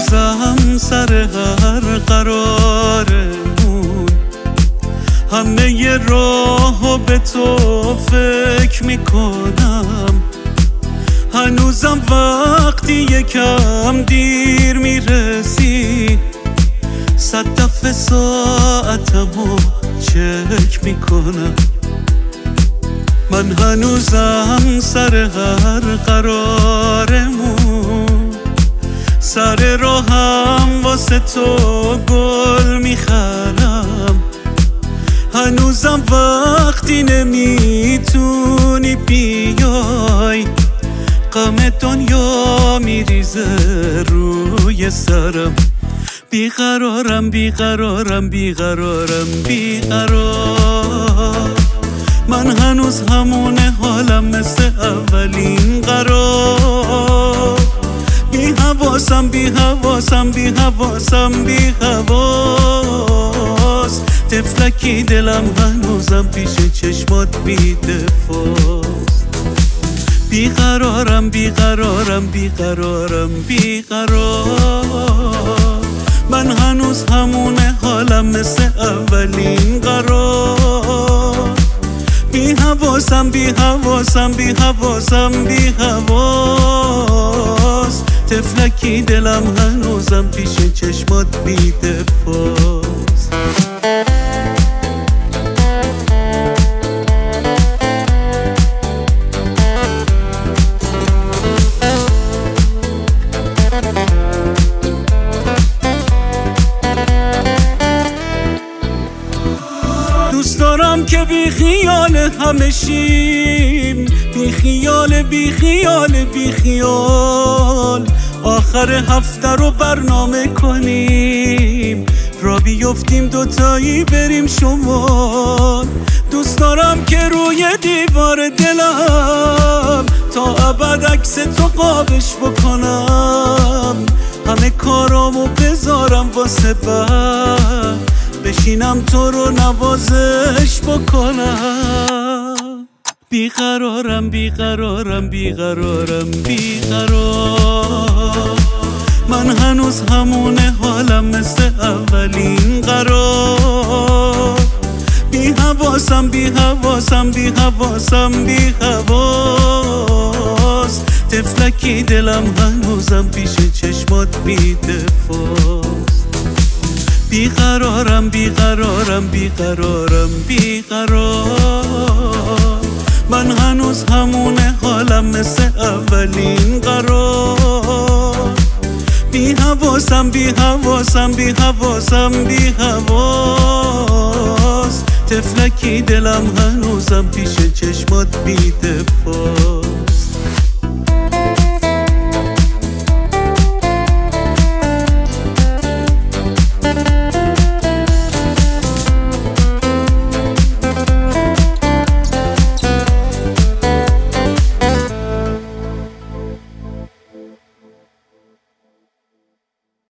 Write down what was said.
هنوزم سر هر قرارمون همه ی راهو به تو فکر میکنم. هنوزم وقتی یکم دیر میرسی 100 دفعه ساعتمو چک میکنم. من هنوزم سر هر قرارمون سر راهم واسه تو گل میخرم. هنوزم وقتی نمیتونی بیای غم دنیا میریزه روی سرم. بیقرارم بیقرارم بیقرارم بیقرار. من هنوز همونه حالم مثل اولین قرار. بی حواسم بی حواسم بی حواسم بی حواس. طفلکی دلم هنوزم پیش چشمات بی دفاست. بیقرارم بیقرارم بیقرارم بیقرار. من هنوز همونه حالم مثل اولین قرار. بی حواسم بی حواسم بی حواسم بی حواس. طفلکی دلم هنوزم پیش چشمات بی دفاست. دوست دارم که بی خیال همه شیم، بی خیال بی خیال بی خیال. آخر هفته رو برنامه کنیم، را بیفتیم دوتایی بریم شمال. دوست دارم که روی دیوار دلم تا ابد عکس تو قابش بکنم. همه کارامو بذارم واسه بعد بشینم تو رو نوازش بکنم. بیقرارم بیقرارم بیقرارم بیقرار. من هنوز همونه حالم مثل اولین قرار. بی حواسم بی حواسم بی حواسم بی حواس. طفلکی دلم هنوزم پیش چشمات بی دفاست. بیقرارم بیقرارم بیقرارم بیقرار. من هنوز همونه حالم مثل اولین قرار. بی حواسم بی حواسم بی حواسم بی حواس. طفلکی دلم هنوزم پیش چشمات بی دفاست.